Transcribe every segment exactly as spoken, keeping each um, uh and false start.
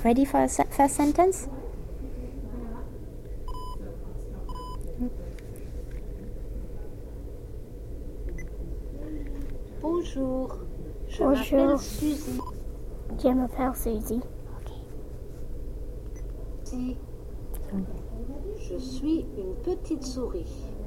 Ready for the se- first sentence? Bonjour, je Bonjour. m'appelle Suzy. Je m'appelle Suzy. Si. Je suis une petite souris.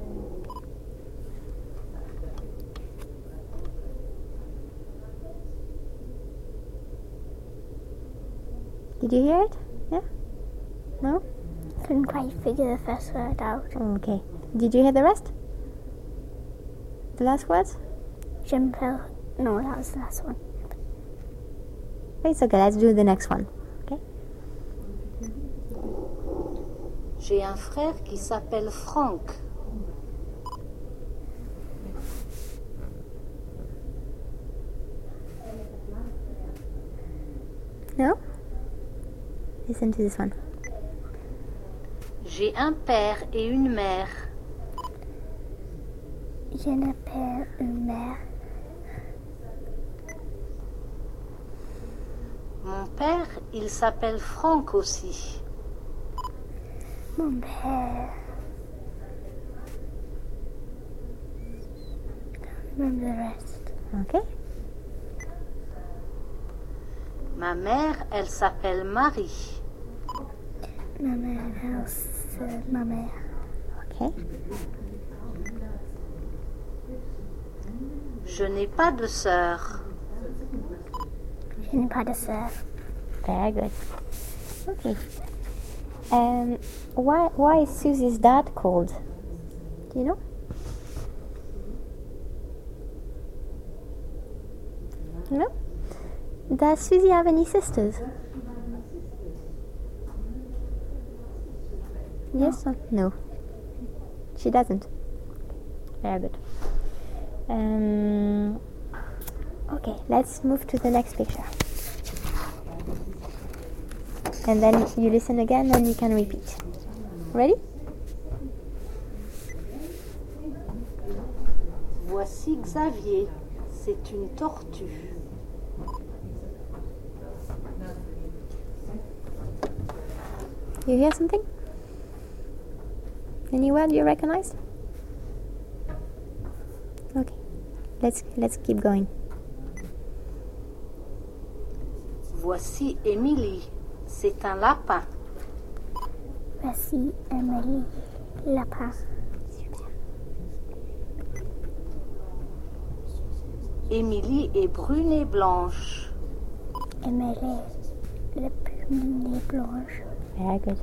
Did you hear it? Yeah? No? Couldn't quite figure the first word out. Okay. Did you hear the rest? The last words? Je m'appelle. No, that was the last one. It's okay, let's do the next one. Okay? J'ai un frère qui s'appelle Franck. No? Listen to this one. J'ai un père et une mère. J'ai un père et une mère. Mon père, il s'appelle Franck aussi. Mon père. Can't remember the rest. Okay? Ma mère, elle s'appelle Marie. Ma mère, elle, c'est ma mère. Okay. Je n'ai pas de sœur. Je n'ai pas de sœur. Very good. Okay. Um, why why is Susie's dad called? Do you know? No? Does Susie have any sisters? Yes or no? She doesn't. Very good. Um, okay, let's move to the next picture. And then you listen again and you can repeat. Ready? Voici Xavier. C'est une tortue. You hear something? Any word you recognize? Okay, let's let's keep going. Voici Émilie. C'est un lapin. Voici Emily, lapin. Émilie est brune et blanche. Emily, le plume blanche. Very good.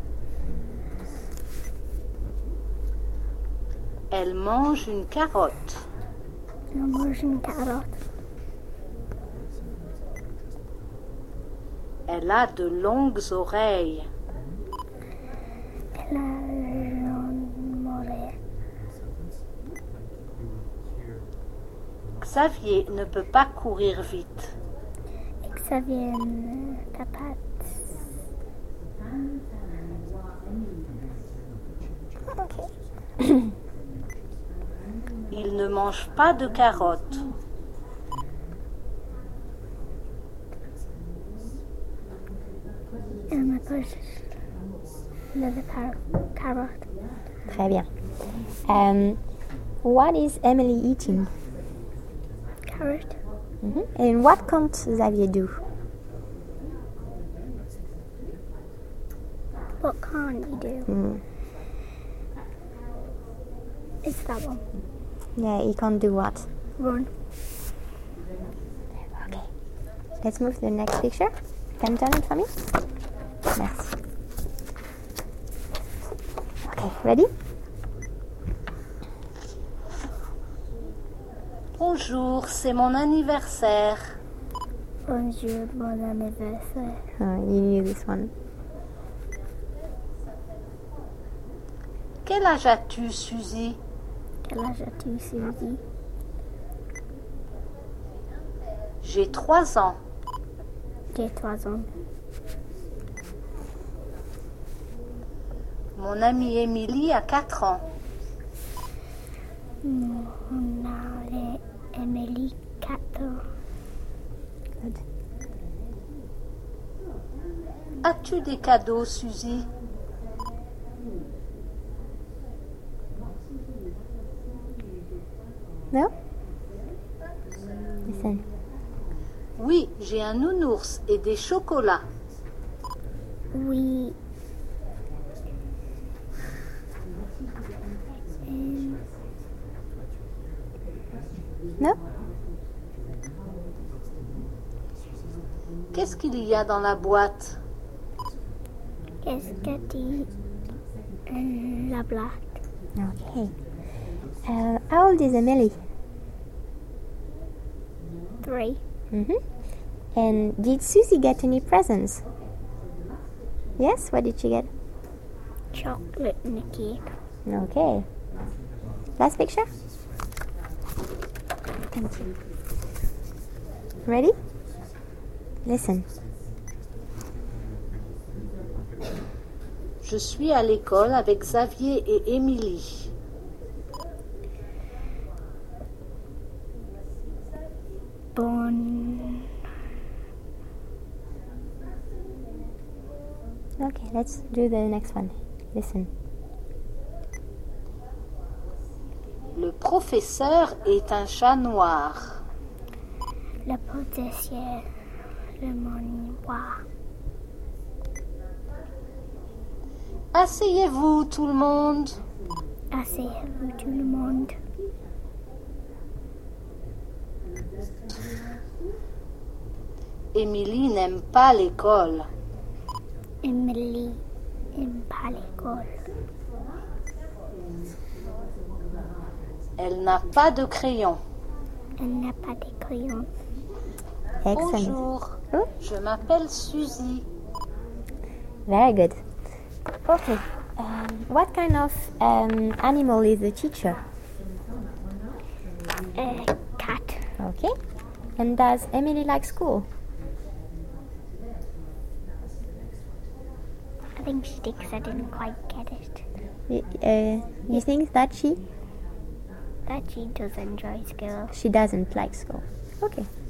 Elle mange une carotte. Elle mange une carotte. Elle a de longues oreilles. Elle a une oreille. Xavier ne peut pas courir vite. Xavier ne peut pas. Okay. Il ne mange pas de carottes. Elle n'a pas le car- carotte. Très bien. Um, what is Emily eating? Carrot. Mhm. And what can't Xavier do? What can't you do? Mm. It's that one. Yeah, he can't do what? Run. Okay. Let's move to the next picture. Can you turn it for me? Merci. Okay, ready? Bonjour, c'est mon anniversaire. Bonjour, bon anniversaire. Oh, you knew this one. Quel âge as-tu, Suzy? Quel âge as-tu, Suzy? J'ai trois ans. J'ai trois ans. Mon amie Émilie a quatre ans. Mon amie Emily, quatre ans. Good. As-tu des cadeaux, Suzy? No? Listen. Oui, j'ai un nounours et des chocolats. Oui. Um, No? Qu'est-ce qu'il y a dans la boîte? qu'est-ce que dit euh, la blague? Okay. Uh, how old is Emily? Three. Mm-hmm. And did Susie get any presents? Yes? What did she get? Chocolate and a cake. Okay. Last picture? Thank you. Ready? Listen. Je suis à l'école avec Xavier et Émilie. Bon. Okay, let's do the next one. Listen. Le professeur est un chat noir. Le professeur, le moniteur. Asseyez-vous tout le monde. Asseyez-vous tout le monde. Émilie n'aime pas l'école. Emily n'aime pas l'école. Elle n'a pas de crayon. Elle n'a pas de crayon. Excellent. Bonjour, Oh, je m'appelle Suzy. very good. Okay. Um, what kind of um, animal is the teacher? A cat. Okay. And does Emily like school? I think she did because I didn't quite get it. Y- Uh, you think that she That she does enjoy school. she doesn't like school? Okay.